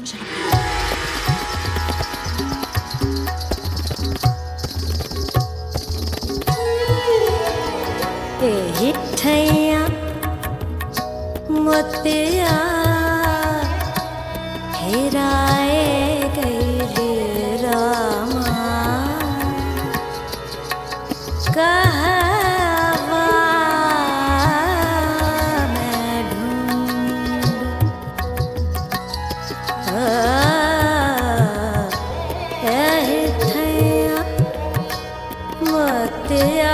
हिठैया मोतिया हेराए गए रामा कहवा मैं ढूंढ हिठैया मोतिया।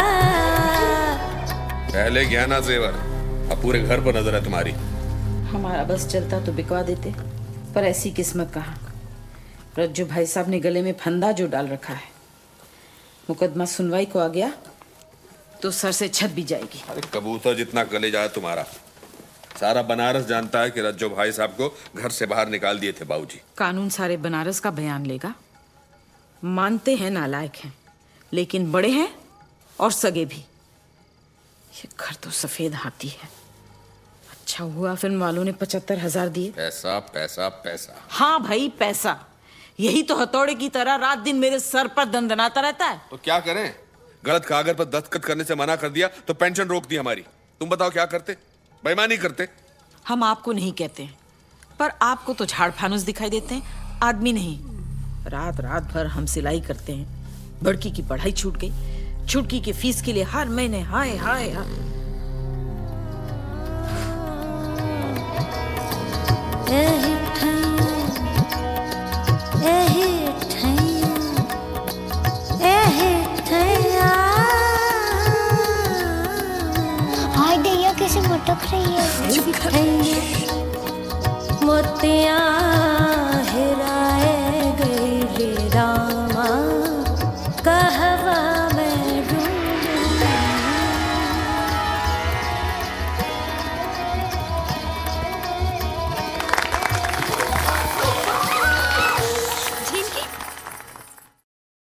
पहले गहना जेवर, अब पूरे घर पर नजर है तुम्हारी। हमारा बस चलता तो बिकवा देते, पर ऐसी किस्मत कहाँ। रज्जू भाई साहब ने गले में फंदा जो डाल रखा है, मुकदमा सुनवाई को आ गया तो सर से छत भी जाएगी। अरे कबूतर जितना कलेजा है तुम्हारा। सारा बनारस जानता है कि रज्जू भाई साहब को घर से बाहर निकाल दिए थे बाबूजी। कानून सारे बनारस का बयान लेगा। मानते हैं नालायक हैं, लेकिन बड़े हैं और सगे भी। ये घर तो सफेद हाथी है। अच्छा हुआ फिल्म वालों ने 75,000 दिए। पैसा पैसा पैसा। हाँ भाई पैसा, यही तो हथौड़े की तरह रात दिन मेरे सर पर दंदनाता रहता है। तो क्या करें? गलत कागज पर दस्तखत करने से मना कर दिया तो पेंशन रोक दी हमारी। तुम बताओ क्या करते? बेईमानी करते। हम आपको नहीं कहते हैं, पर आपको तो झाड़ फानुस दिखाई देते हैं, आदमी नहीं। रात रात भर हम सिलाई करते हैं। बड़की की पढ़ाई छूट गई, छुटकी की फीस के लिए हर महीने हाय हाय हाय।